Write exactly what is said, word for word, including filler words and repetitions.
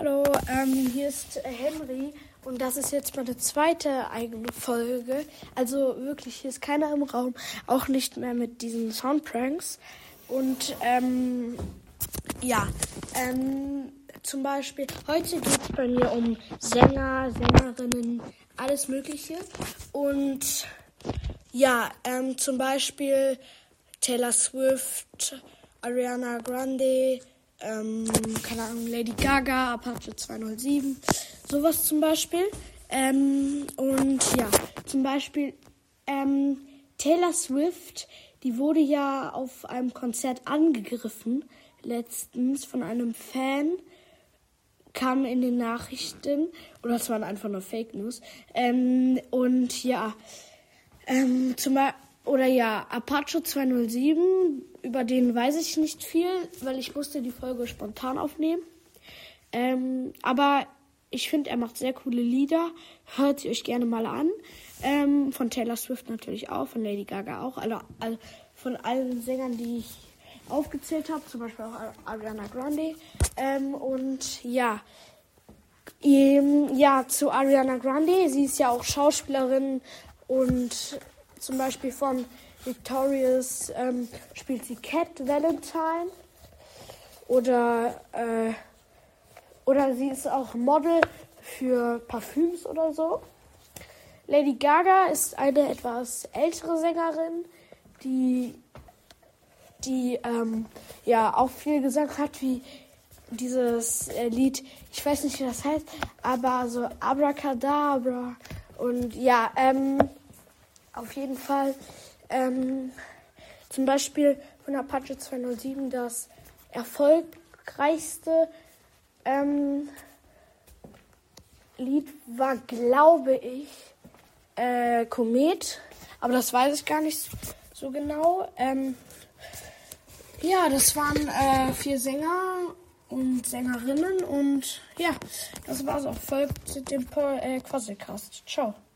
Hallo, ähm, hier ist äh, Henry und das ist jetzt meine zweite eigene Folge. Also wirklich, hier ist keiner im Raum, auch nicht mehr mit diesen Soundpranks. Und ähm, ja, ähm, zum Beispiel, heute geht es bei mir um Sänger, Sängerinnen, alles Mögliche. Und ja, ähm, zum Beispiel Taylor Swift, Ariana Grande, ähm, keine Ahnung, Lady Gaga, Apache zweihundertsieben, sowas zum Beispiel. Ähm, und ja, zum Beispiel ähm, Taylor Swift, die wurde ja auf einem Konzert angegriffen, letztens von einem Fan, kam in den Nachrichten, oder es waren einfach nur Fake News. Ähm, und ja, ähm, zum Beispiel, oder ja, Apache zweihundertsieben, über den weiß ich nicht viel, weil ich musste die Folge spontan aufnehmen. Ähm, aber ich finde, er macht sehr coole Lieder. Hört sie euch gerne mal an. Ähm, von Taylor Swift natürlich auch, von Lady Gaga auch. Also, also von allen Sängern, die ich aufgezählt habe, zum Beispiel auch Ariana Grande. Ähm, und ja, ähm, ja, zu Ariana Grande. Sie ist ja auch Schauspielerin und zum Beispiel von Victorious ähm, spielt sie Cat Valentine. Oder, äh, oder sie ist auch Model für Parfüms oder so. Lady Gaga ist eine etwas ältere Sängerin, die, die ähm, ja auch viel gesagt hat, wie dieses äh, Lied, ich weiß nicht, wie das heißt, aber so Abracadabra. Und ja, ähm, auf jeden Fall, ähm, zum Beispiel von Apache zweihundertsieben das erfolgreichste ähm, Lied war, glaube ich, äh, Komet. Aber das weiß ich gar nicht so genau. Ähm, ja, das waren äh, vier Sänger und Sängerinnen. Und ja, das war's auch. Folgt dem po- äh, Quasselcast. Ciao.